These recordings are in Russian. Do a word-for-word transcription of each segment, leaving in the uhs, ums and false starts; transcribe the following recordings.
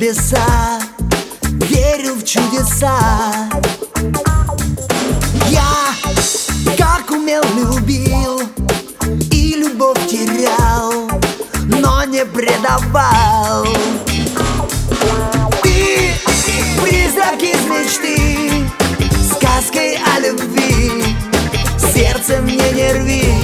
небеса, верю в чудеса. Я, как умел, любил и любовь терял, но не предавал. Ты призрак из мечты, сказкой о любви, сердце мне не рви.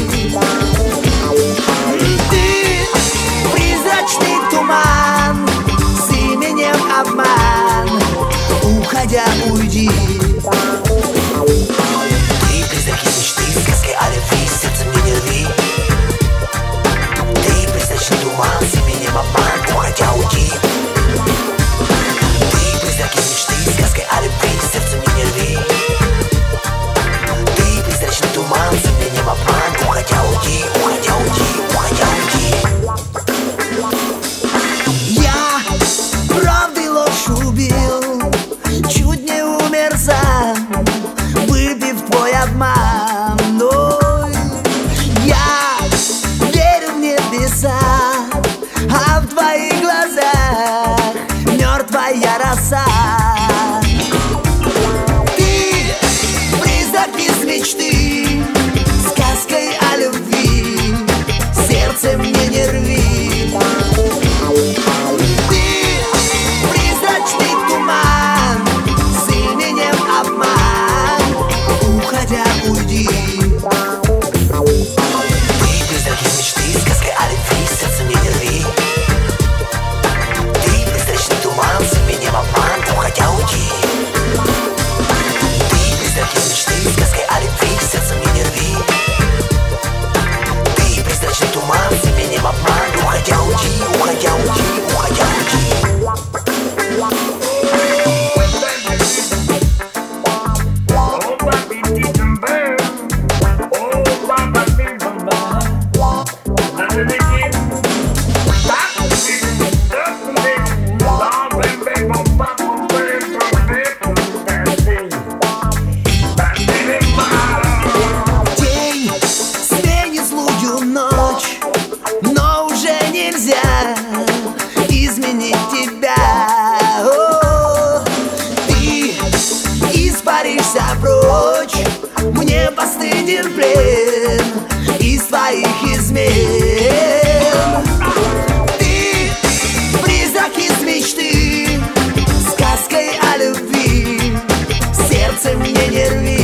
Ты призрачный туман, с именем обман, уходя уйди. Ты призрак из мечты, сказкой о любви, сердце мне не рви. Ты призрачный туман, с именем обман, уходя уйди. Ты призрак из мечты, сказкой о любви, сердце мне не рви. Ты призрачный туман, с именем обман, уходя уйди, уходя уйди, уходя уйди. Я правдой ложь убил, чуть не умер сам, выпив твой обман. Ой, я верю в небеса, а в твоих глазах мертвая роса. Ты призрак из мечты, сказкой о любви, сердце мне не рви. Ты призрачный туман, с именем обман, уходя уйди. Ты призрак из мечты, сказкой о любви, сердце мне не рви. Ты призрачный туман, с именем обман, уходя уйди. Ты призрак из мечты, сказкой о любви, сердце мне не рви. Ты призрачный туман, с именем обман, уходя уйди, уходя уйди, уходя уйди. День сменит злую ночь, но уже нельзя изменить тебя. О, ты испаришься прочь, мне постыден плен из твоих измен. Ты призрак из мечты, сказкой о любви, сердце мне не рви.